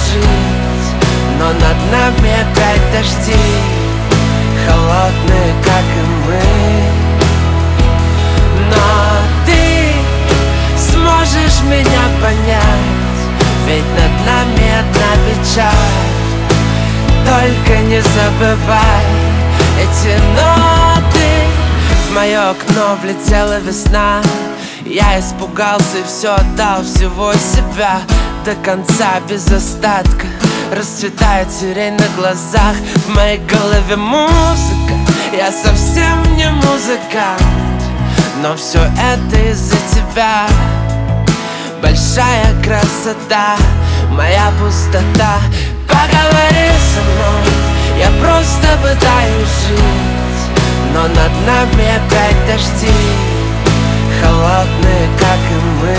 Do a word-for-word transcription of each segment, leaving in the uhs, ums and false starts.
жить, но над нами опять дожди, холодные, как и мы. Но ты сможешь меня понять, ведь над нами одна печаль. Только не забывай эти ноты. В мое окно влетела весна. Я испугался и все отдал, всего себя до конца, без остатка. Расцветает сирень на глазах, в моей голове музыка. Я совсем не музыкант, но все это из-за тебя. Большая красота, моя пустота. Поговори со мной, я просто пытаюсь жить, но над нами опять дожди, холодные, как и мы.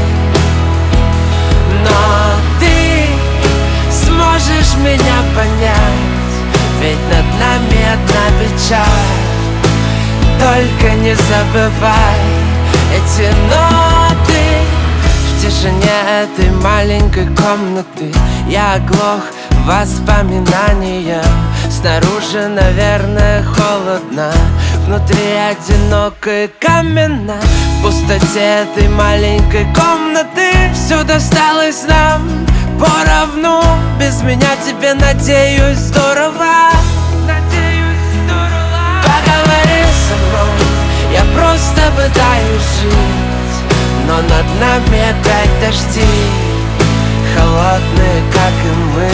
Но ты сможешь меня понять, ведь над нами одна печаль. Только не забывай эти ноты. В тишине этой маленькой комнаты я оглох воспоминаниям. Снаружи, наверное, холодно, внутри одиноко и каменно. В пустоте этой маленькой комнаты все досталось нам поровну. Без меня тебе, надеюсь, здорово. Надеюсь, здорово. Поговори со мной, я просто пытаюсь жить, но над нами опять дожди, холодные, как и мы.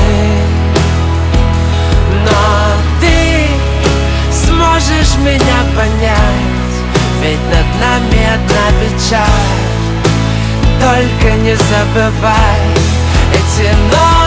Но ты сможешь меня понять, ведь над нами одна печаль. Только не забывай эти ночи.